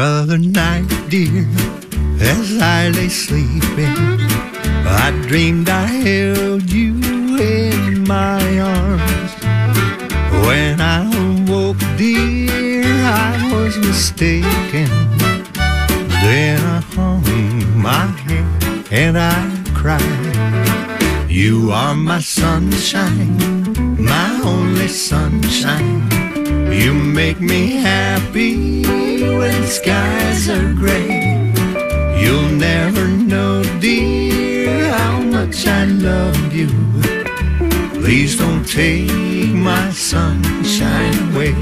other night, dear, as I lay sleeping, I dreamed I held you in my arms. When I awoke, dear, I was mistaken. Then I hung my head and I cried. You are my sunshine, my only sunshine. You make me happy when skies are gray. You'll never know, dear, how much I love you. Please don't take my sunshine away.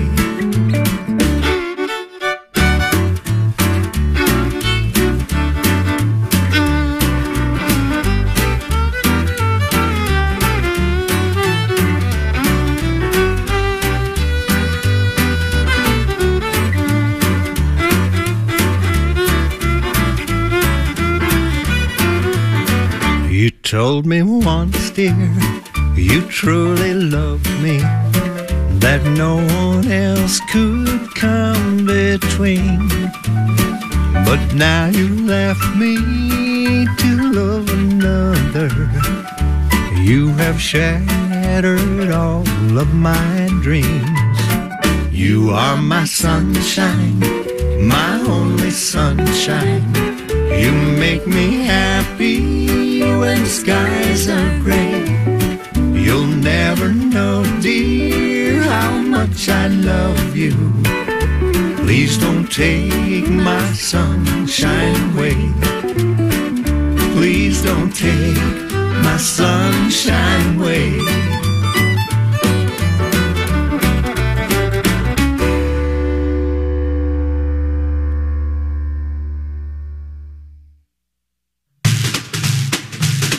You told me once, dear, you truly loved me, that no one else could come between. But now you left me to love another. You have shattered all of my dreams. You are my sunshine, my only sunshine. You make me happy when skies are gray. You'll never know, dear, how much I love you. Please don't take my sunshine away. Please don't take my sunshine away.